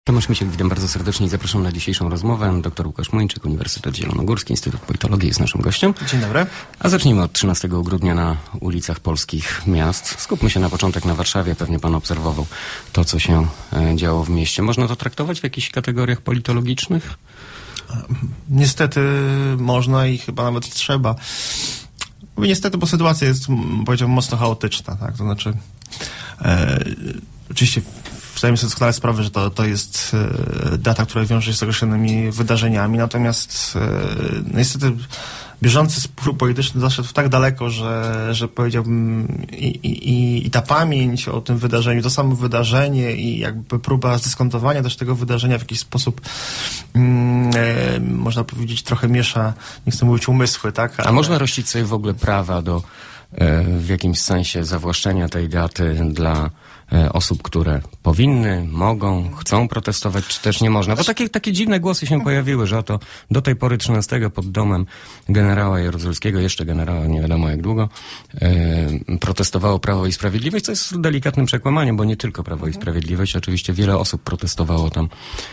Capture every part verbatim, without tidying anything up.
Tomasz Misiek, witam bardzo serdecznie i zapraszam na dzisiejszą rozmowę. Doktor Łukasz Młyńczyk, Uniwersytet Zielonogórski, Instytut Politologii jest naszym gościem. Dzień dobry. A zacznijmy od trzynastego grudnia na ulicach polskich miast. Skupmy się na początek na Warszawie. Pewnie pan obserwował to, co się działo w mieście. Można to traktować w jakichś kategoriach politologicznych? Niestety można i chyba nawet trzeba. Mówię niestety, bo sytuacja jest, powiedziałbym, mocno chaotyczna, tak? To znaczy, e, oczywiście zdajemy sobie doskonale sprawę, że to, to jest e, data, która wiąże się z określonymi wydarzeniami, natomiast e, niestety bieżący spór polityczny zaszedł tak daleko, że, że powiedziałbym i, i, i ta pamięć o tym wydarzeniu, to samo wydarzenie i jakby próba zdyskontowania też tego wydarzenia w jakiś sposób mm, e, można powiedzieć trochę miesza, nie chcę mówić umysły, tak? Ale... A można rościć sobie w ogóle prawa do e, w jakimś sensie zawłaszczenia tej daty dla osób, które powinny, mogą, chcą protestować, czy też nie można. Bo takie, takie dziwne głosy się pojawiły, że oto do tej pory trzynastego pod domem generała Jaruzelskiego, jeszcze generała nie wiadomo jak długo, e, protestowało Prawo i Sprawiedliwość, co jest delikatnym przekłamaniem, bo nie tylko Prawo i Sprawiedliwość, oczywiście wiele osób protestowało tam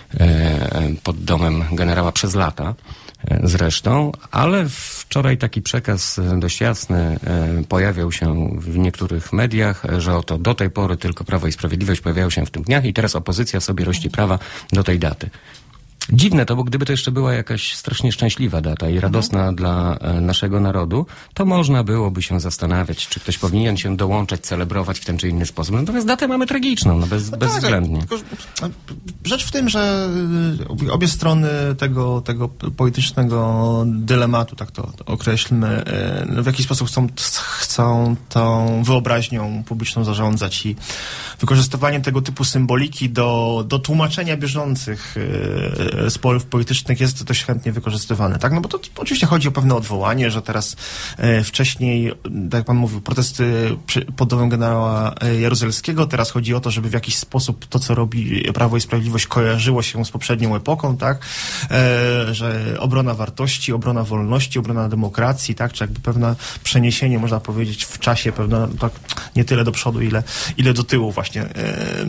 e, pod domem generała przez lata. Zresztą, ale wczoraj taki przekaz dość jasny pojawiał się w niektórych mediach, że oto do tej pory tylko Prawo i Sprawiedliwość pojawiają się w tych dniach i teraz opozycja sobie rości prawa do tej daty. Dziwne to, bo gdyby to jeszcze była jakaś strasznie szczęśliwa data i radosna mhm. dla e, naszego narodu, to można byłoby się zastanawiać, czy ktoś powinien się dołączać, celebrować w ten czy inny sposób. Natomiast datę mamy tragiczną, no bez, no bezwzględnie. Tak, tylko, rzecz w tym, że obie strony tego, tego politycznego dylematu, tak to, to określmy, w jakiś sposób chcą, chcą tą wyobraźnią publiczną zarządzać i wykorzystywanie tego typu symboliki do, do tłumaczenia bieżących sporów politycznych jest dość chętnie wykorzystywane, tak? No bo to oczywiście chodzi o pewne odwołanie, że teraz e, wcześniej, tak jak pan mówił, protesty przy, pod domem generała Jaruzelskiego, teraz chodzi o to, żeby w jakiś sposób to, co robi Prawo i Sprawiedliwość, kojarzyło się z poprzednią epoką, tak? E, że obrona wartości, obrona wolności, obrona demokracji, tak? Czy jakby pewne przeniesienie, można powiedzieć, w czasie, pewne, tak, nie tyle do przodu, ile, ile do tyłu właśnie. E,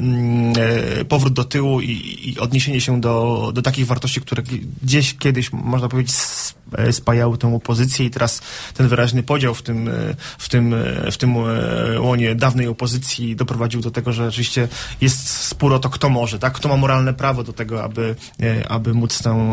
e, powrót do tyłu i, i odniesienie się do do takich wartości, które gdzieś kiedyś, można powiedzieć, spajały tę opozycję i teraz ten wyraźny podział w tym, w tym, w tym łonie dawnej opozycji doprowadził do tego, że rzeczywiście jest spór o to, kto może, tak? Kto ma moralne prawo do tego, aby, aby móc tę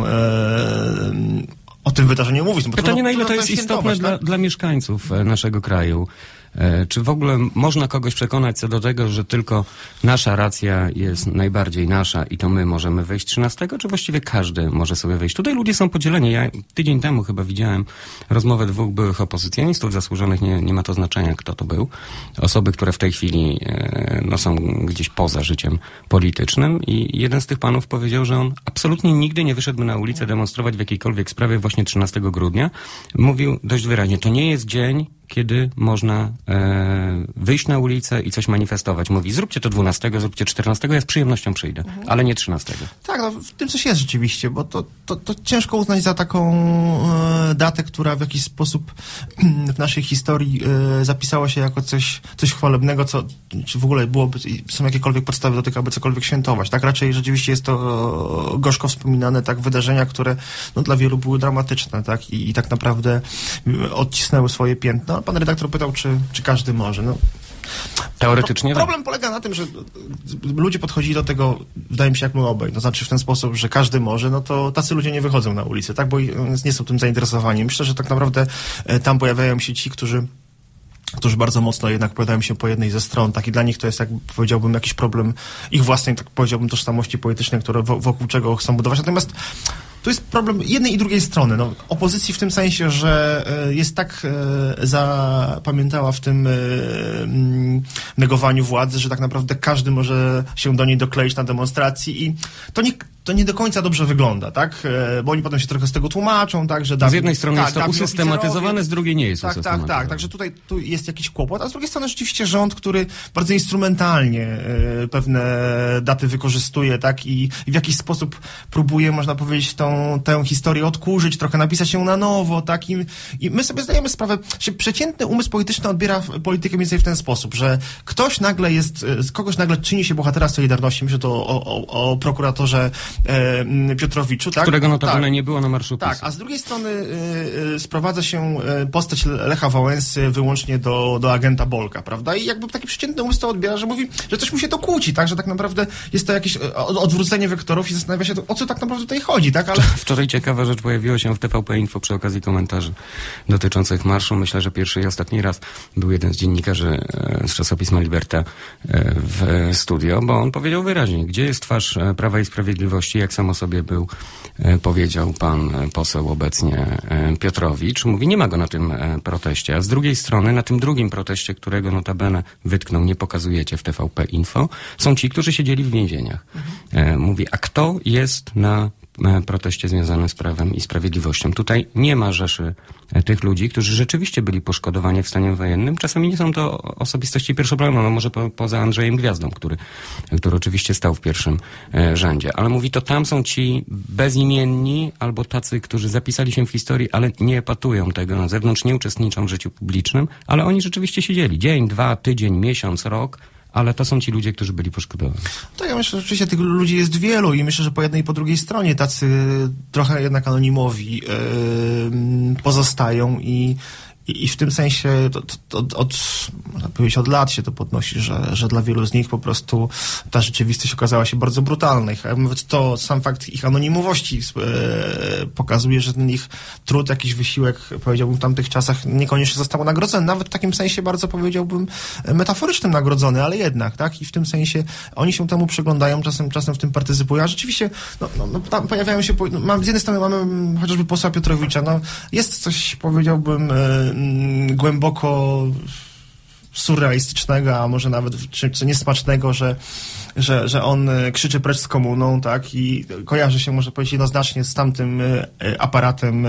o tym wydarzeniu mówić. No bo Pytanie, to, na ile to, to jest istotne tak? dla, dla mieszkańców naszego kraju. Czy w ogóle można kogoś przekonać co do tego, że tylko nasza racja jest najbardziej nasza i to my możemy wejść trzynastego, czy właściwie każdy może sobie wejść? Tutaj ludzie są podzieleni. Ja tydzień temu chyba widziałem rozmowę dwóch byłych opozycjonistów zasłużonych, nie, nie ma to znaczenia, kto to był. Osoby, które w tej chwili no, są gdzieś poza życiem politycznym i jeden z tych panów powiedział, że on absolutnie nigdy nie wyszedłby na ulicę demonstrować w jakiejkolwiek sprawie właśnie trzynastego grudnia. Mówił dość wyraźnie, to nie jest dzień, kiedy można e, wyjść na ulicę i coś manifestować. Mówi, zróbcie to dwunastego, zróbcie czternastego, ja z przyjemnością przyjdę, mhm. ale nie trzynastego. Tak, no w tym coś jest rzeczywiście, bo to, to, to ciężko uznać za taką e, datę, która w jakiś sposób w naszej historii e, zapisała się jako coś, coś chwalebnego, co, czy w ogóle byłoby, są jakiekolwiek podstawy do tego, aby cokolwiek świętować. Tak, raczej rzeczywiście jest to e, gorzko wspominane, tak, wydarzenia, które no, dla wielu były dramatyczne, tak, i, i tak naprawdę odcisnęły swoje piętno. Pan redaktor pytał, czy, czy każdy może. No, teoretycznie Pro, problem polega na tym, że ludzie podchodzili do tego, wydaje mi się, jak my obaj. To znaczy w ten sposób, że każdy może, no to tacy ludzie nie wychodzą na ulicę, tak? Bo nie są tym zainteresowani. Myślę, że tak naprawdę tam pojawiają się ci, którzy którzy bardzo mocno jednak pojawiają się po jednej ze stron. Tak, i dla nich to jest, jak powiedziałbym, jakiś problem ich własnej, tak powiedziałbym, tożsamości politycznej, które wokół czego chcą budować. Natomiast to jest problem jednej i drugiej strony. No, opozycji w tym sensie, że jest tak e, zapamiętała w tym e, negowaniu władzy, że tak naprawdę każdy może się do niej dokleić na demonstracji i to nie to nie do końca dobrze wygląda, tak? Bo oni potem się trochę z tego tłamaczą, tak? Że z jednej strony tak, jest to tak, usystematyzowane, z drugiej nie jest tak, usystematyzowane. Tak, tak, także tutaj tu jest jakiś kłopot, a z drugiej strony rzeczywiście rząd, który bardzo instrumentalnie e, pewne daty wykorzystuje, tak? I, i w jakiś sposób próbuje, można powiedzieć, tą, tę historię odkurzyć, trochę napisać ją na nowo, tak? I, i my sobie zdajemy sprawę, że przeciętny umysł polityczny odbiera politykę mniej więcej w ten sposób, że ktoś nagle jest, z kogoś nagle czyni się bohatera Solidarności, myślę to o, o, o prokuratorze e, Piotrowiczu, tak? Którego notabene tak. nie było na marszu PiS. Tak, a z drugiej strony y, y, sprowadza się postać Lecha Wałęsy wyłącznie do, do agenta Bolka, prawda? I jakby taki przeciętny umysł to odbiera, że mówi, że coś mu się to kłóci, tak? Że tak naprawdę jest to jakieś odwrócenie wektorów i zastanawia się, o co tak naprawdę tutaj chodzi, tak? Ale... Wczoraj ciekawa rzecz pojawiła się w T V P Info przy okazji komentarzy dotyczących marszu. Myślę, że pierwszy i ostatni raz był jeden z dziennikarzy z czasopisma Liberta w studio, bo on powiedział wyraźnie, gdzie jest twarz Prawa i Sprawiedliwości, jak sam o sobie był, powiedział pan poseł obecnie Piotrowicz. Mówi, nie ma go na tym proteście, a z drugiej strony na tym drugim proteście, którego notabene wytknął, nie pokazujecie w T V P Info, są ci, którzy siedzieli w więzieniach. Mhm. Mówi, a kto jest na proteście związanym z Prawem i Sprawiedliwością? Tutaj nie ma rzeszy tych ludzi, którzy rzeczywiście byli poszkodowani w stanie wojennym. Czasami nie są to osobistości pierwszoplanowe, no może po, poza Andrzejem Gwiazdą, który, który oczywiście stał w pierwszym e, rzędzie. Ale mówi, to tam są ci bezimienni albo tacy, którzy zapisali się w historii, ale nie epatują tego na zewnątrz, nie uczestniczą w życiu publicznym, ale oni rzeczywiście siedzieli. Dzień, dwa, tydzień, miesiąc, rok, ale to są ci ludzie, którzy byli poszkodowani. To ja myślę, że oczywiście tych ludzi jest wielu i myślę, że po jednej i po drugiej stronie tacy trochę jednak anonimowi yy, pozostają i I, I w tym sensie to, to, to od, można powiedzieć, od lat się to podnosi, że, że dla wielu z nich po prostu ta rzeczywistość okazała się bardzo brutalna. To sam fakt ich anonimowości e, pokazuje, że ten ich trud, jakiś wysiłek, powiedziałbym, w tamtych czasach niekoniecznie został nagrodzony. Nawet w takim sensie bardzo, powiedziałbym, metaforycznym nagrodzony, ale jednak, tak? I w tym sensie oni się temu przyglądają, czasem, czasem w tym partycypują. A rzeczywiście, no, no, no tam pojawiają się, no, mam, z jednej strony mamy chociażby posła Piotrowicza, no, jest coś, powiedziałbym, e, głęboko surrealistycznego, a może nawet czy, czy niesmacznego, że, że, że on krzyczy precz z komuną, tak, i kojarzy się, może powiedzieć, jednoznacznie z tamtym aparatem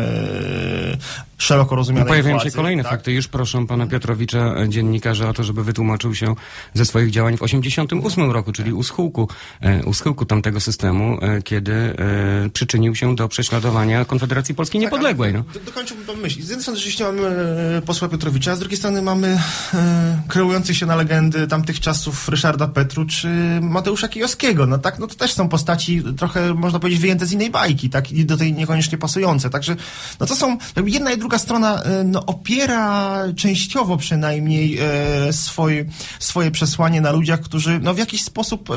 szeroko rozumianej no, pojawiają władzy, się kolejne tak? fakty. Już proszę pana Piotrowicza, dziennikarza, o to, żeby wytłumaczył się ze swoich działań w osiemdziesiątym ósmym roku, czyli u schyłku, u schyłku tamtego systemu, kiedy e, przyczynił się do prześladowania Konfederacji Polskiej tak, Niepodległej. No. Do, dokończyłbym myśl. Z jednej strony rzeczywiście mamy posła Piotrowicza, a z drugiej strony mamy e, kreujących się na legendy tamtych czasów Ryszarda Petru czy Mateusza Kijowskiego. No tak, no to też są postaci trochę, można powiedzieć, wyjęte z innej bajki, tak, i do tej niekoniecznie pasujące. Także, no to są jedna i druga strona, no, opiera częściowo przynajmniej e, swoje, swoje przesłanie na ludziach, którzy, no, w jakiś sposób e,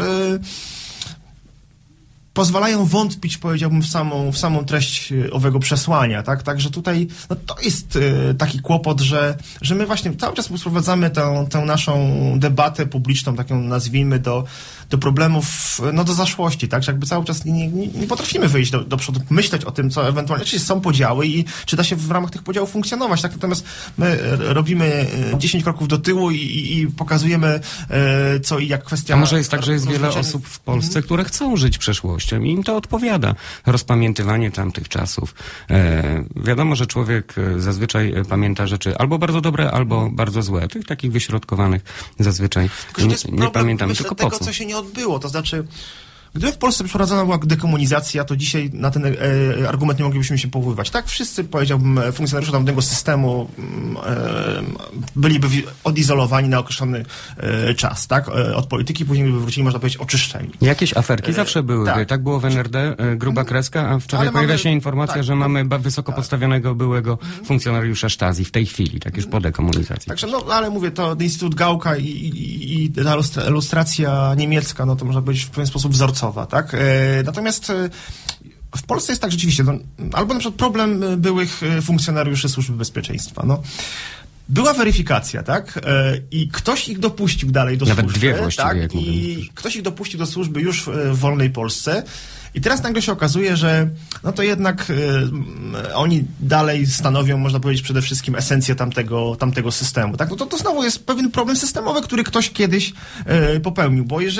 pozwalają wątpić, powiedziałbym, w samą, w samą treść owego przesłania, tak? Także tutaj, no, to jest e, taki kłopot, że, że my właśnie cały czas sprowadzamy tę, tę naszą debatę publiczną, taką nazwijmy, do, do problemów, no, do zaszłości, tak? Że jakby cały czas nie, nie, nie potrafimy wyjść do, do przodu, myśleć o tym, co ewentualnie, oczywiście są podziały i czy da się w ramach tych podziałów funkcjonować, tak? Natomiast my robimy dziesięć kroków do tyłu i, i, i pokazujemy, e, co i jak kwestia... A może jest tak, że jest wiele osób w Polsce, mm. które chcą żyć przeszłością i im to odpowiada. Rozpamiętywanie tamtych czasów. E, wiadomo, że człowiek zazwyczaj pamięta rzeczy albo bardzo dobre, albo bardzo złe. Tych takich wyśrodkowanych zazwyczaj tylko, nie, nie pamiętamy. Tylko tego, po co? co się nie odbyło. To znaczy, gdyby w Polsce przeprowadzona była dekomunizacja, to dzisiaj na ten e, argument nie moglibyśmy się powoływać. Tak, wszyscy, powiedziałbym, funkcjonariusze tamtego systemu e, byliby odizolowani na określony e, czas, tak, e, od polityki, później by wrócili, można powiedzieć, oczyszczeni. Jakieś aferki e, zawsze były. Tak. tak było w N R D, e, gruba kreska, a wczoraj Ale pojawia mamy, się informacja, tak, że mamy ba- wysoko tak. postawionego byłego funkcjonariusza Stasi w tej chwili, tak już po dekomunizacji. Także, no, ale mówię, to Instytut Gałka i, i, i ta ilustracja niemiecka, no to można powiedzieć w pewien sposób wzorcowa. Tak? E, natomiast e, w Polsce jest tak rzeczywiście, no, albo na przykład problem byłych funkcjonariuszy Służby Bezpieczeństwa. No. Była weryfikacja, tak? E, I ktoś ich dopuścił dalej do Nawet służby. dwie właściwie, tak? jak I mówię. ktoś ich dopuścił do służby już w, w wolnej Polsce. I teraz nagle się okazuje, że no to jednak y, oni dalej stanowią, można powiedzieć, przede wszystkim esencję tamtego, tamtego systemu. Tak? No to, to znowu jest pewien problem systemowy, który ktoś kiedyś y, popełnił, bo jeżeli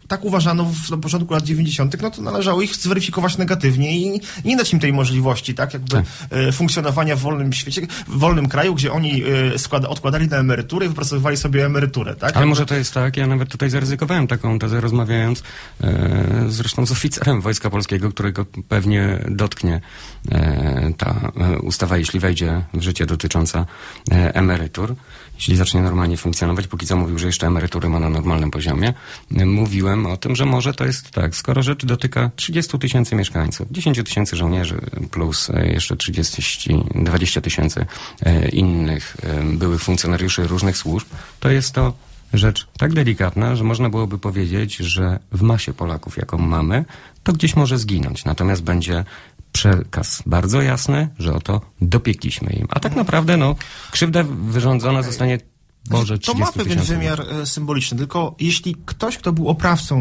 tak uważano w, na początku lat dziewięćdziesiątych, no to należało ich zweryfikować negatywnie i, i nie dać im tej możliwości, tak, jakby tak. E, funkcjonowania w wolnym świecie, w wolnym kraju, gdzie oni e, składa, odkładali na emeryturę i wypracowywali sobie emeryturę, tak. Ale jakby... może to jest tak, ja nawet tutaj zaryzykowałem taką tezę, rozmawiając e, zresztą z oficerem Wojska Polskiego, którego pewnie dotknie e, ta e, ustawa, jeśli wejdzie w życie, dotycząca e, emerytur. Jeśli zacznie normalnie funkcjonować, póki co mówił, że jeszcze emerytury ma na normalnym poziomie. Mówiłem o tym, że może to jest tak, skoro rzecz dotyka trzydziestu tysięcy mieszkańców, dziesięć tysięcy żołnierzy plus jeszcze trzydzieści, dwadzieścia tysięcy innych byłych funkcjonariuszy różnych służb, to jest to rzecz tak delikatna, że można byłoby powiedzieć, że w masie Polaków, jaką mamy, to gdzieś może zginąć. Natomiast będzie przekaz bardzo jasny, że oto dopiekliśmy im. A tak naprawdę, no, krzywda wyrządzona okay. zostanie, Boże, to ma pewien wymiar e, symboliczny, tylko jeśli ktoś, kto był oprawcą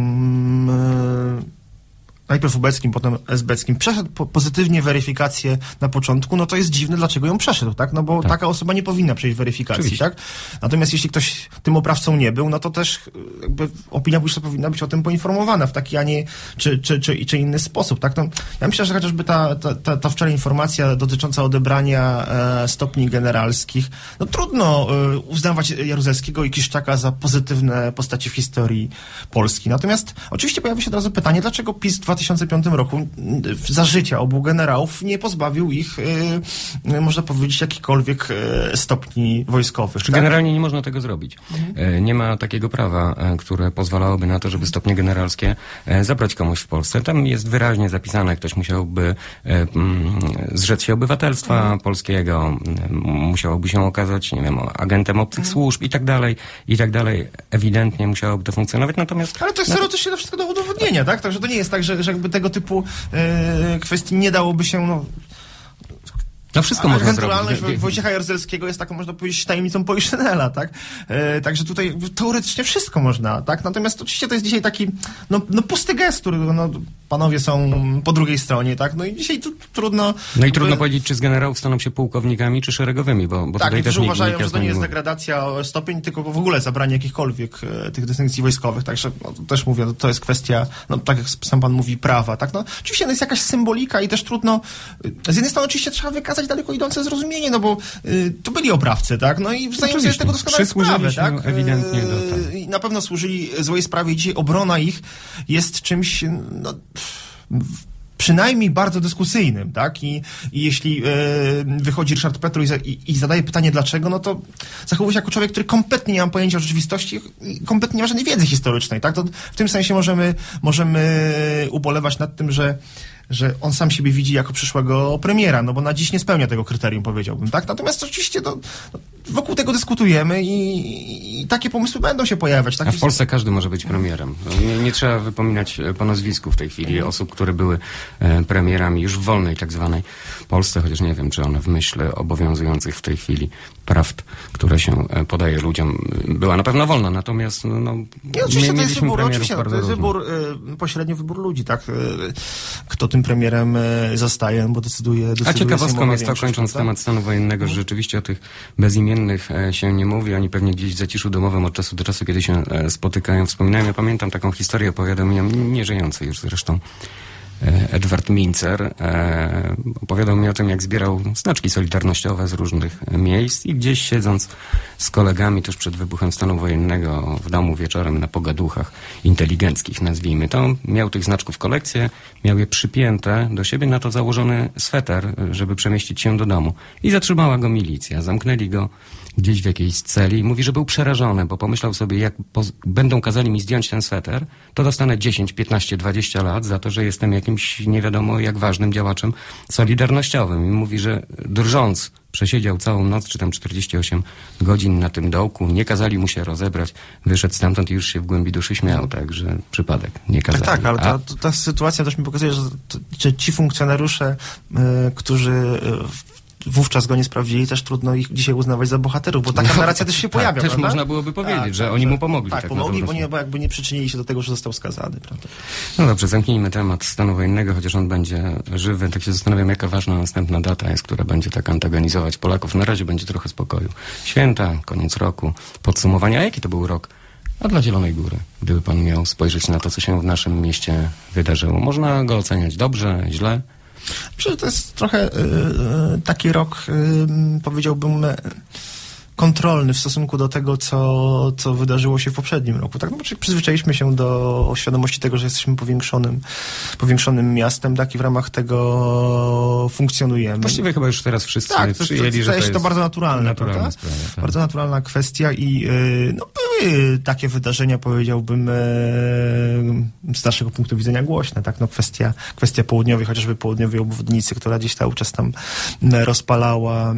e, najpierw ubeckim, potem esbeckim, przeszedł po, pozytywnie weryfikację na początku, no to jest dziwne, dlaczego ją przeszedł, tak? No bo tak. taka osoba nie powinna przejść weryfikacji, Oczywiście. tak? Natomiast jeśli ktoś tym oprawcą nie był, no to też jakby opinia publiczna powinna być o tym poinformowana w taki, a nie czy, czy, czy, czy inny sposób, tak? No, ja myślę, że chociażby ta, ta, ta, ta wczoraj informacja dotycząca odebrania e, stopni generalskich, no trudno e, uznawać Jaruzelskiego i Kiszczaka za pozytywne postaci w historii Polski. Natomiast oczywiście pojawia się od razu pytanie, dlaczego PiS w dwa tysiące piątym roku za życia obu generałów nie pozbawił ich, e, można powiedzieć, jakichkolwiek e, stopni wojskowych. Tak? Generalnie nie można tego zrobić. Mhm. E, nie ma takiego prawa, e, które pozwalałoby na to, żeby stopnie generalskie e, zabrać komuś w Polsce. Tam jest wyraźnie zapisane, ktoś musiałby e, m, zrzec się obywatelstwa mhm. polskiego, m, musiałoby się okazać, nie wiem, agentem obcych mhm. służb i tak dalej, i tak dalej. Ewidentnie musiałoby to funkcjonować, natomiast... Ale to jest teoretycznie na wszystko do udowodnienia, tak? Także to nie jest tak, że, że jakby tego typu e, kwestii nie dałoby się, no... No wszystko można zrobić. Ewentualność Wojciecha Jaruzelskiego jest taką, można powiedzieć, tajemnicą Poliszynela, tak? E, także tutaj teoretycznie wszystko można, tak? Natomiast oczywiście to jest dzisiaj taki, no, no pusty gest, który, no, panowie są po drugiej stronie, tak? No i dzisiaj tu trudno... No i jakby... trudno powiedzieć, czy z generałów staną się pułkownikami, czy szeregowymi, bo, bo tak, tutaj też nikt, uważają, nikt że to nie jest degradacja o stopień, tylko w ogóle zabranie jakichkolwiek e, tych dystynkcji wojskowych, także no, też mówię, no, to jest kwestia, no tak jak sam pan mówi, prawa, tak? No oczywiście no, jest jakaś symbolika i też trudno, z jednej strony oczywiście trzeba wykazać daleko idące zrozumienie, no bo y, to byli oprawcy, tak? No i zdają sobie z tego doskonale sprawę, tak? Ewidentnie do, tak. I na pewno służyli złej sprawie i dzisiaj obrona ich jest czymś, no, przynajmniej bardzo dyskusyjnym, tak? I, i jeśli e, wychodzi Ryszard Petru i, za, i, i zadaje pytanie dlaczego, no to zachowuje się jako człowiek, który kompletnie nie ma pojęcia o rzeczywistości i kompletnie nie ma żadnej wiedzy historycznej, tak? To w tym sensie możemy, możemy ubolewać nad tym, że że on sam siebie widzi jako przyszłego premiera, no bo na dziś nie spełnia tego kryterium, powiedziałbym, tak? Natomiast oczywiście to, wokół tego dyskutujemy i, i takie pomysły będą się pojawiać. Tak? A w Polsce każdy może być premierem. Nie, nie trzeba wypominać po nazwisku w tej chwili osób, które były e, premierami już w wolnej tak zwanej Polsce, chociaż nie wiem, czy one w myśl obowiązujących w tej chwili prawd, które się podaje ludziom, była na pewno wolna, natomiast no, no nie, oczywiście to jest wybór, oczywiście, to jest wybór, y, pośrednio wybór ludzi, tak? Y, kto tym premierem y, zostaje, bo decyduje, decyduje A ciekawostką jest to, kończąc tak? temat stanu wojennego, że rzeczywiście o tych bezimiennych e, się nie mówi, oni pewnie gdzieś w zaciszu domowym od czasu do czasu, kiedy się e, spotykają, wspominają. Ja pamiętam taką historię, opowiadał mi, nieżyjący już zresztą, Edward Mincer e, opowiadał mi o tym, jak zbierał znaczki solidarnościowe z różnych miejsc i gdzieś siedząc z kolegami tuż przed wybuchem stanu wojennego w domu wieczorem na pogaduchach inteligenckich, nazwijmy to, miał tych znaczków kolekcję, miał je przypięte do siebie, na to założony sweter, żeby przemieścić się do domu. I zatrzymała go milicja, zamknęli go gdzieś w jakiejś celi i mówi, że był przerażony, bo pomyślał sobie, jak będą kazali mi zdjąć ten sweter, to dostanę dziesięć, piętnaście, dwadzieścia lat za to, że jestem jakimś nie wiadomo jak ważnym działaczem solidarnościowym. I mówi, że drżąc przesiedział całą noc, czy tam czterdzieści osiem godzin na tym dołku, nie kazali mu się rozebrać, wyszedł stamtąd i już się w głębi duszy śmiał, także przypadek, nie kazali. Tak, tak, ale ta, ta sytuacja też mi pokazuje, że, że ci funkcjonariusze, yy, którzy yy, wówczas go nie sprawdzili, też trudno ich dzisiaj uznawać za bohaterów, bo taka no, narracja też się pojawia, tak, też prawda? można byłoby powiedzieć, tak, że tak, oni że, mu pomogli. Tak, tak pomogli, bo, nie, bo jakby nie przyczynili się do tego, że został skazany, prawda? No dobrze, zamknijmy temat stanu wojennego, chociaż on będzie żywy. Tak się zastanawiam, jaka ważna następna data jest, która będzie tak antagonizować Polaków. Na razie będzie trochę spokoju. Święta, koniec roku, podsumowania. A jaki to był rok? A dla Zielonej Góry, gdyby pan miał spojrzeć na to, co się w naszym mieście wydarzyło, można go oceniać dobrze, źle? Myślę, że to jest trochę y, taki rok, y, powiedziałbym, kontrolny w stosunku do tego, co, co wydarzyło się w poprzednim roku. Tak, no, przyzwyczailiśmy się do świadomości tego, że jesteśmy powiększonym, powiększonym miastem, tak, i w ramach tego funkcjonujemy. Właściwie chyba już teraz wszyscy tak, to, przyjęli, to, że to jest jest to bardzo naturalne, naturalna sprawa, tak. Bardzo naturalna kwestia i yy, no, były takie wydarzenia, powiedziałbym, yy, z naszego punktu widzenia głośne, tak, no kwestia, kwestia południowej, chociażby południowej obwodnicy, która gdzieś cały czas tam rozpalała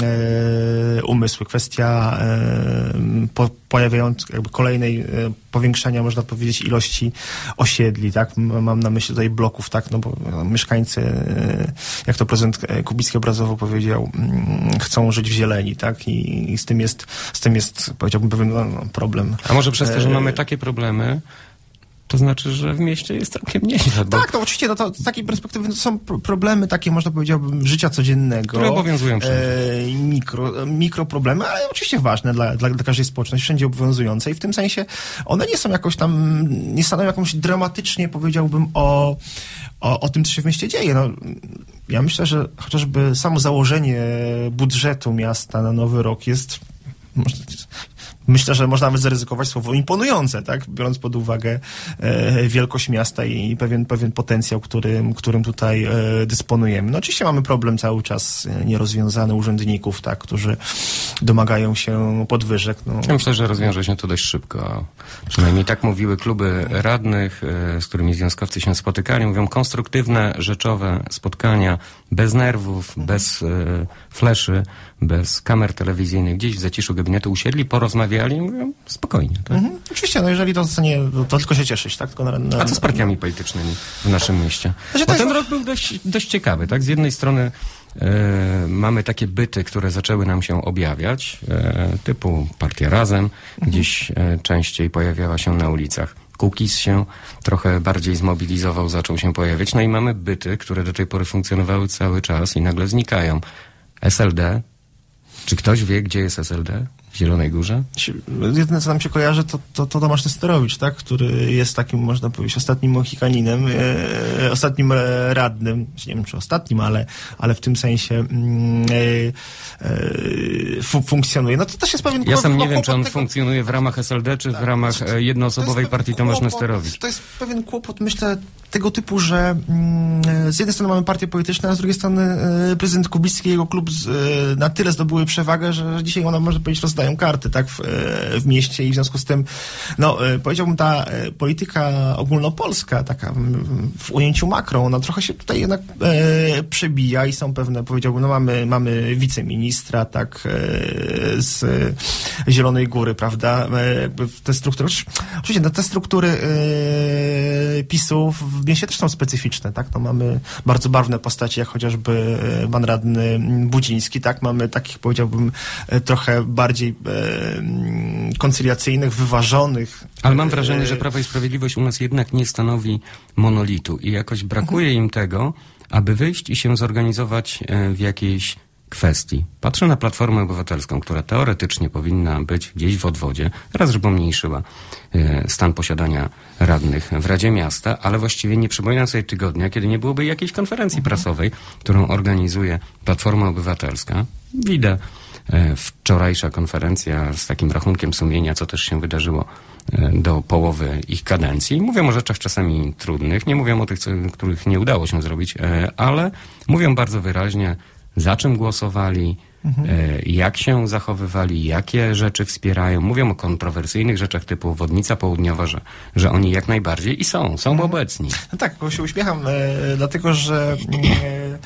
yy, umysły, kwestia kwestia e, po, pojawiając jakby kolejnej e, powiększenia, można powiedzieć, ilości osiedli, tak? Mam na myśli tutaj bloków, tak? No bo mieszkańcy, e, jak to prezydent Kubicki obrazowo powiedział, m, chcą żyć w zieleni, tak? I, i z tym jest, z tym jest, powiedziałbym, pewien no, problem. A może przez to, że mamy takie problemy, to znaczy, że w mieście jest całkiem nieźle. Bo... Tak, no oczywiście, no to z takiej perspektywy no to są problemy takie, można powiedziałbym, życia codziennego. Które obowiązują wszędzie. E, mikro, mikroproblemy, ale oczywiście ważne dla, dla, dla każdej społeczności, wszędzie obowiązujące i w tym sensie one nie są jakoś tam, nie stanowią jakąś dramatycznie, powiedziałbym, o, o, o tym, co się w mieście dzieje. No, ja myślę, że chociażby samo założenie budżetu miasta na nowy rok jest... Może, myślę, że można nawet zaryzykować słowo imponujące, tak? Biorąc pod uwagę e, wielkość miasta i pewien, pewien potencjał, którym, którym tutaj e, dysponujemy. No oczywiście mamy problem cały czas nierozwiązany urzędników, tak? Którzy domagają się podwyżek. No. Ja myślę, że rozwiąże się to dość szybko. Przynajmniej tak mówiły kluby radnych, e, z którymi związkowcy się spotykali. Mówią konstruktywne, rzeczowe spotkania, bez nerwów, bez e, fleszy, bez kamer telewizyjnych, gdzieś w zaciszu gabinetu usiedli, porozmawiali i mówią spokojnie. Tak? Mhm. Oczywiście, no jeżeli to zostanie, to, to tylko się cieszyć, tak? Tylko na, na, A co z partiami politycznymi w naszym mieście? Znaczy, Bo jest... ten rok był dość, dość ciekawy, tak? Z jednej strony e, mamy takie byty, które zaczęły nam się objawiać, e, typu Partia Razem, mhm. gdzieś e, częściej pojawiała się na ulicach. Kukiz się trochę bardziej zmobilizował, zaczął się pojawiać. No i mamy byty, które do tej pory funkcjonowały cały czas i nagle znikają. S L D. Czy ktoś wie, gdzie jest S L D? W Zielonej Górze? Jedyne, co nam się kojarzy, to, to, to Tomasz Nesterowicz, tak? Który jest takim, można powiedzieć, ostatnim Mohikaninem, e, ostatnim e, radnym, nie wiem, czy ostatnim, ale, ale w tym sensie e, e, fu, funkcjonuje. No to też jest pewien... Ja sam nie wiem, czy on tego... funkcjonuje w ramach S L D, czy tak, w ramach jednoosobowej partii Tomasz Nesterowicz. To jest pewien kłopot, myślę, tego typu, że mm, z jednej strony mamy partie polityczne, a z drugiej strony e, prezydent Kubicki i jego klub z, e, na tyle zdobyły przewagę, że dzisiaj ona, można powiedzieć, rozdają karty, tak, w, w mieście i w związku z tym, no, powiedziałbym, ta polityka ogólnopolska, taka w ujęciu makro, ona trochę się tutaj jednak e, przebija i są pewne, powiedziałbym, no mamy, mamy wiceministra, tak, e, z Zielonej Góry, prawda, e, jakby te struktury, oczywiście, no, te struktury e, PiSu w mieście też są specyficzne, tak, no mamy bardzo barwne postacie, jak chociażby pan radny Budziński, tak, mamy takich, powiedziałbym, trochę bardziej e, koncyliacyjnych, wyważonych. Ale mam wrażenie, że Prawo i Sprawiedliwość u nas jednak nie stanowi monolitu i jakoś brakuje im tego, aby wyjść i się zorganizować w jakiejś kwestii. Patrzę na Platformę Obywatelską, która teoretycznie powinna być gdzieś w odwodzie, raz, żeby pomniejszyła stan posiadania radnych w Radzie Miasta, ale właściwie nie przypominam sobie tygodnia, kiedy nie byłoby jakiejś konferencji prasowej, którą organizuje Platforma Obywatelska. Widzę wczorajsza konferencja z takim rachunkiem sumienia, co też się wydarzyło do połowy ich kadencji. Mówią o rzeczach czasami trudnych, nie mówią o tych, co, których nie udało się zrobić, ale mówią bardzo wyraźnie, za czym głosowali, mhm. jak się zachowywali, jakie rzeczy wspierają. Mówią o kontrowersyjnych rzeczach typu obwodnica południowa, że, że oni jak najbardziej i są, są mhm. obecni. No tak, bo się uśmiecham, e, dlatego że e,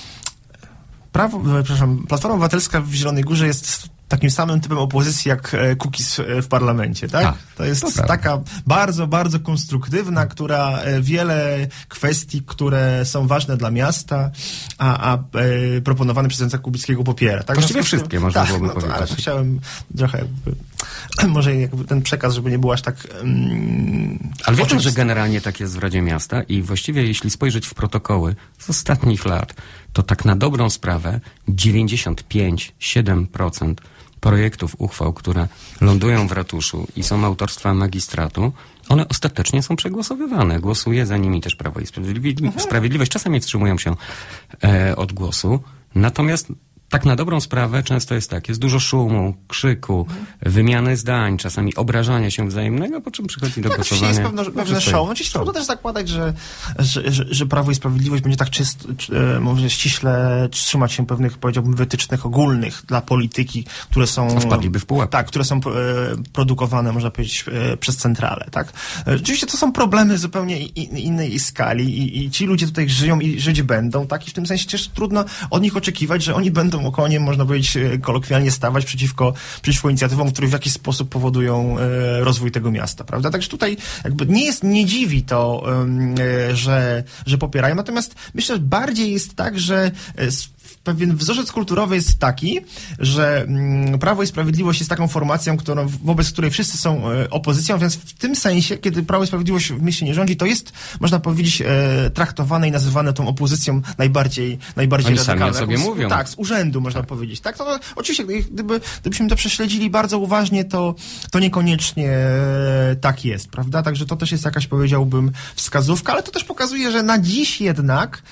prawo, przepraszam, Platforma Obywatelska w Zielonej Górze jest takim samym typem opozycji jak Kukiz w parlamencie, tak? A, to jest to taka bardzo, bardzo konstruktywna, która wiele kwestii, które są ważne dla miasta, a, a e, proponowane przez prezydenta Kubickiego popiera. Tak? Właściwie wszystkie można tak, byłoby no powiedzieć. Ale chciałem trochę jakby, może jakby ten przekaz, żeby nie był aż tak... Um, ale wiecie, że generalnie tak jest w Radzie Miasta i właściwie jeśli spojrzeć w protokoły z ostatnich lat, to tak na dobrą sprawę dziewięćdziesiąt pięć przecinek siedem procent projektów uchwał, które lądują w ratuszu i są autorstwa magistratu, one ostatecznie są przegłosowywane. Głosuje za nimi też Prawo i Sprawiedliwość. Sprawiedliwość. Czasami wstrzymują się e, od głosu. Natomiast tak na dobrą sprawę często jest tak, jest dużo szumu, krzyku, wymiany zdań, czasami obrażania się wzajemnego, po czym przychodzi do tak, głosowania. jest pewne, pewne show. Oczywiście trudno też zakładać, że, że, że, że Prawo i Sprawiedliwość będzie tak czysto, czy, może ściśle trzymać się pewnych, powiedziałbym, wytycznych ogólnych dla polityki, które są... A wpadliby w pułapkę. Tak, które są e, produkowane, można powiedzieć, e, przez centralę, tak? E, oczywiście to są problemy zupełnie in, innej skali i, i ci ludzie tutaj żyją i żyć będą, tak? I w tym sensie też trudno od nich oczekiwać, że oni będą okoniem, można powiedzieć, kolokwialnie stawać przeciwko, przeciwko inicjatywom, które w jakiś sposób powodują e, rozwój tego miasta, prawda? Także tutaj jakby nie jest, nie dziwi to, e, że, że popierają, natomiast myślę, że bardziej jest tak, że e, pewien wzorzec kulturowy jest taki, że mm, Prawo i Sprawiedliwość jest taką formacją, którą, wobec której wszyscy są e, opozycją, więc w tym sensie, kiedy Prawo i Sprawiedliwość w mieście nie rządzi, to jest, można powiedzieć, e, traktowane i nazywane tą opozycją najbardziej, najbardziej Oni radykalną. sami o sobie z, mówią. Tak, z urzędu, można tak powiedzieć. Tak, to, to oczywiście, gdyby, gdybyśmy to prześledzili bardzo uważnie, to, to niekoniecznie e, tak jest, prawda? Także to też jest jakaś, powiedziałbym, wskazówka, ale to też pokazuje, że na dziś jednak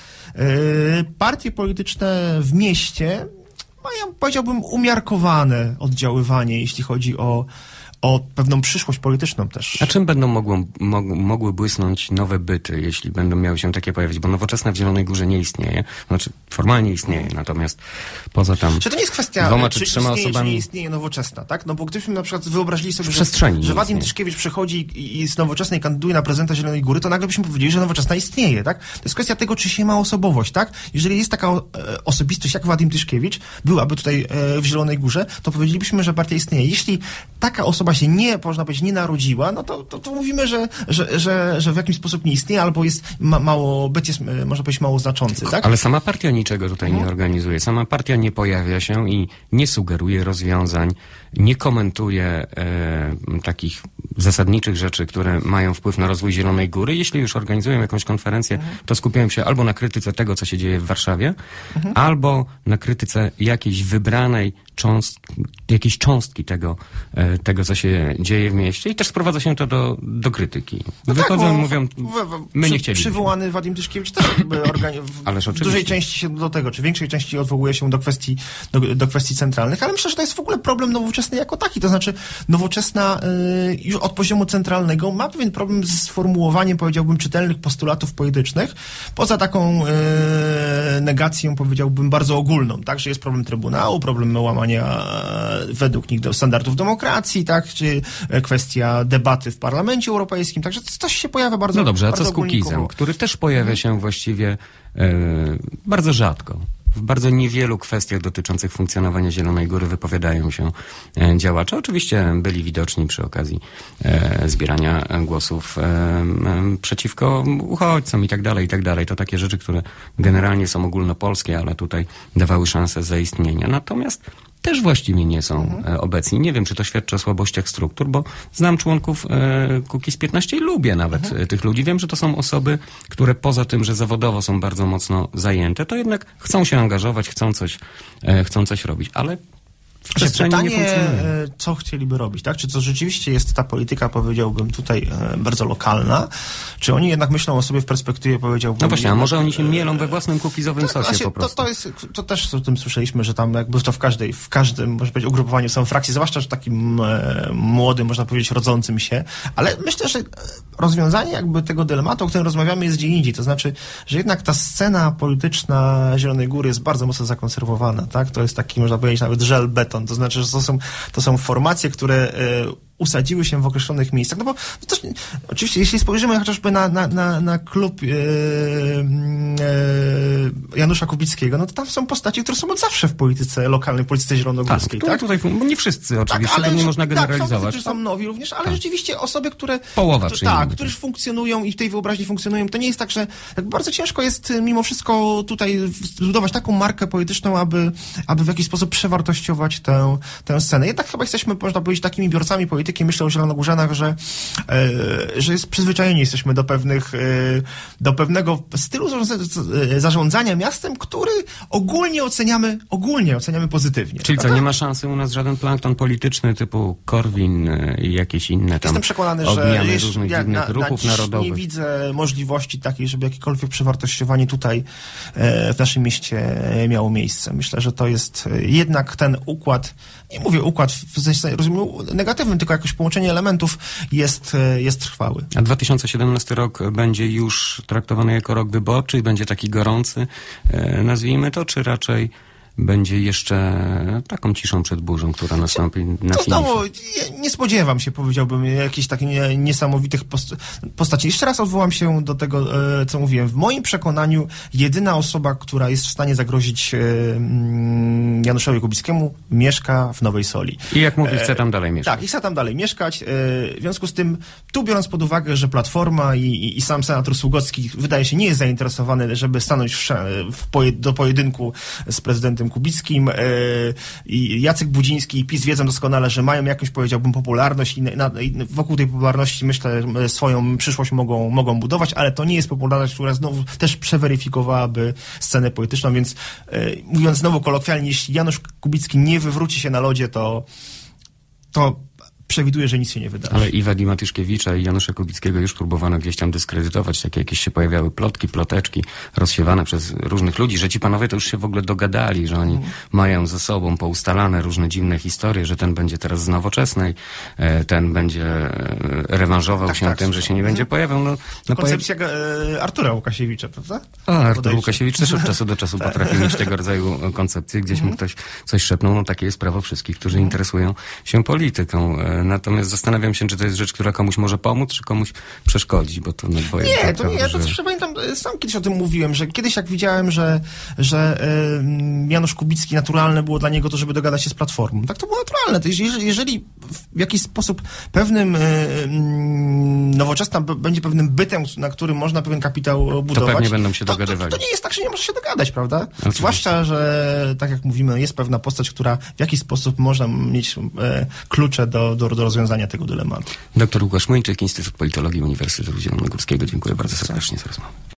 partie polityczne w mieście mają, powiedziałbym, umiarkowane oddziaływanie, jeśli chodzi o, o pewną przyszłość polityczną też. A czym będą mogło, mog, mogły błysnąć nowe byty, jeśli będą miały się takie pojawić? Bo Nowoczesna w Zielonej Górze nie istnieje. Znaczy, formalnie istnieje, natomiast poza tam Czy to nie jest kwestia, dwoma czy, czy trzema istnieje, osobami... czy nie istnieje Nowoczesna, tak? No bo gdybyśmy na przykład wyobrazili sobie, że, że Wadim Tyszkiewicz przychodzi i, i z Nowoczesnej kandyduje na prezydenta Zielonej Góry, to nagle byśmy powiedzieli, że Nowoczesna istnieje, tak? To jest kwestia tego, czy się ma osobowość, tak? Jeżeli jest taka e, osobistość jak Wadim Tyszkiewicz, byłaby tutaj e, w Zielonej Górze, to powiedzielibyśmy, że partia istnieje. Jeśli taka osoba się nie, można powiedzieć, nie narodziła, no to, to, to mówimy, że, że, że, że w jakiś sposób nie istnieje, albo jest ma, mało, byt jest, można powiedzieć, mało znaczący, tak? Ale sama partia niczego tutaj nie organizuje. Sama partia nie pojawia się i nie sugeruje rozwiązań, nie komentuje e, takich zasadniczych rzeczy, które mają wpływ na rozwój Zielonej Góry. Jeśli już organizują jakąś konferencję, mhm. to skupiają się albo na krytyce tego, co się dzieje w Warszawie, mhm. albo na krytyce jakiejś wybranej cząstki, jakiejś cząstki tego, e, tego, co się dzieje w mieście i też sprowadza się to do, do krytyki. No Wychodzą tak, i mówią, w, w, my przy, nie chcieliśmy. Przywołany Wadim Tyszkiewicz też jakby organi- w, Ależ w dużej części się do tego, czy większej części odwołuje się do kwestii, do, do kwestii centralnych, ale myślę, że to jest w ogóle problem Nowoczesnej jako taki, to znaczy Nowoczesna y, już od poziomu centralnego ma pewien problem z sformułowaniem, powiedziałbym, czytelnych postulatów politycznych, poza taką y, negacją, powiedziałbym, bardzo ogólną, tak, że jest problem Trybunału, problem łamania według nich standardów demokracji, tak, czy kwestia debaty w Parlamencie Europejskim, także coś się pojawia bardzo No dobrze, a co z ogólnikowo. Kukizem, który też pojawia się właściwie e, bardzo rzadko. W bardzo niewielu kwestiach dotyczących funkcjonowania Zielonej Góry wypowiadają się e, działacze. Oczywiście byli widoczni przy okazji e, zbierania głosów e, e, przeciwko uchodźcom i tak dalej, i tak dalej. To takie rzeczy, które generalnie są ogólnopolskie, ale tutaj dawały szansę zaistnienia. Natomiast też właściwie nie są mhm. obecni. Nie wiem, czy to świadczy o słabościach struktur, bo znam członków e, Kukiz piętnaście i lubię nawet mhm. tych ludzi. Wiem, że to są osoby, które poza tym, że zawodowo są bardzo mocno zajęte, to jednak chcą się angażować, chcą coś, e, chcą coś robić, ale w przestrzeni pytanie, nie funkcjonuje. Co chcieliby robić, tak? Czy to rzeczywiście jest ta polityka, powiedziałbym, tutaj e, bardzo lokalna? Czy oni jednak myślą o sobie w perspektywie, powiedziałbym... No właśnie, a może oni się mielą we własnym kukizowym to, sosie znaczy, po prostu. To, to, jest, to też o tym słyszeliśmy, że tam jakby to w każdej, w każdym, można powiedzieć, ugrupowaniu są frakcje, zwłaszcza, że takim e, młodym, można powiedzieć, rodzącym się, ale myślę, że rozwiązanie jakby tego dylematu, o którym rozmawiamy, jest gdzie indziej. To znaczy, że jednak ta scena polityczna Zielonej Góry jest bardzo mocno zakonserwowana, tak? To jest taki, można powiedzieć, nawet żel beton. To znaczy, że to są, to są formacje, które e, usadziły się w określonych miejscach. No bo no też, oczywiście, jeśli spojrzymy chociażby na, na, na, na klub e, e, Janusza Kubickiego, no to tam są postaci, które są od zawsze w polityce lokalnej, w polityce zielonogórskiej. Tak, tak? Tutaj, bo nie wszyscy oczywiście, tak, ale, to nie można generalizować. Tak, są, są nowi również, ale tak. rzeczywiście osoby, które... Połowa to, przynajmniej. Tak, które funkcjonują i w tej wyobraźni funkcjonują. To nie jest tak, że tak bardzo ciężko jest mimo wszystko tutaj zbudować taką markę polityczną, aby, aby w jakiś sposób przewartościować tę, tę scenę. Jednak chyba jesteśmy, można powiedzieć, takimi biorcami polityki. Myślę o Zielonogórzanach, że, e, że jest przyzwyczajeni jesteśmy do pewnych, e, do pewnego stylu zarządzania miastem, który ogólnie oceniamy, ogólnie oceniamy pozytywnie. Czyli co, prawda? nie ma szansy u nas żaden plankton polityczny typu Korwin i jakieś inne tam Jestem przekonany, że odmiany jeśli- różnych ja dziwnych na, ruchów na dziś narodowych. nie widzę możliwości takiej, żeby jakiekolwiek przewartościowanie tutaj e, w naszym mieście miało miejsce. Myślę, że to jest e, jednak ten układ, nie mówię układ w sensie rozumieniu negatywnym, tylko jakoś połączenie elementów jest, e, jest trwały. A dwa tysiące siedemnasty rok będzie już traktowany jako rok wyborczy i będzie taki gorący, e, nazwijmy to, czy raczej będzie jeszcze taką ciszą przed burzą, która nastąpi na To znowu, finiszu? ja nie spodziewam się, powiedziałbym, jakichś takich nie, niesamowitych post- postaci. Jeszcze raz odwołam się do tego, e, co mówiłem. W moim przekonaniu jedyna osoba, która jest w stanie zagrozić e, mm, Januszowi Kubickiemu, mieszka w Nowej Soli. I jak mówi, chce tam dalej mieszkać. Tak, i chce tam dalej mieszkać. E, w związku z tym, tu biorąc pod uwagę, że Platforma i, i, i sam senator Sługocki, wydaje się, nie jest zainteresowany, żeby stanąć w, sze- w poje- do pojedynku z prezydentem Kubickim, e, i Jacek Budziński i PiS wiedzą doskonale, że mają jakąś, powiedziałbym, popularność i, na, i wokół tej popularności, myślę, swoją przyszłość mogą, mogą budować, ale to nie jest popularność, która znowu też przeweryfikowałaby scenę polityczną, więc e, mówiąc znowu kolokwialnie, jeśli Janusz Kubicki nie wywróci się na lodzie, to to przewiduję, że nic się nie wydarzy. Ale i Wadima Tyszkiewicza i Janusza Kubickiego już próbowano gdzieś tam dyskredytować. Takie jakieś się pojawiały plotki, ploteczki rozsiewane przez różnych ludzi, że ci panowie to już się w ogóle dogadali, że oni mm. mają ze sobą poustalane różne dziwne historie, że ten będzie teraz z Nowoczesnej, ten będzie rewanżował tak, się tak, na tym, że się nie będzie pojawiał. No, no koncepcja pojawi... Artura Łukasiewicza, prawda? A, Artur Łukasiewicz też od czasu do czasu potrafi mieć tego rodzaju koncepcje. Gdzieś mu ktoś coś szepnął, no takie jest prawo wszystkich, którzy interesują się polityką. Natomiast zastanawiam się, czy to jest rzecz, która komuś może pomóc, czy komuś przeszkodzi, bo to na dwoje... Nie, to nie, ja to że... pamiętam, sam kiedyś o tym mówiłem, że kiedyś jak widziałem, że, że y, Janusz Kubicki naturalne było dla niego to, żeby dogadać się z Platformą. Tak to było naturalne. To jeżeli, jeżeli w jakiś sposób pewnym y, y, Nowoczesna b- będzie pewnym bytem, na którym można pewien kapitał budować, to pewnie będą się to, dogadywali. To, to nie jest tak, że nie może się dogadać, prawda? Oczywiście. Zwłaszcza, że tak jak mówimy, jest pewna postać, która w jakiś sposób można mieć y, klucze do, do do rozwiązania tego dylematu. Doktor Łukasz Młyńczyk, Instytut Politologii Uniwersytetu Zielonogórskiego. Dziękuję bardzo serdecznie za rozmowę.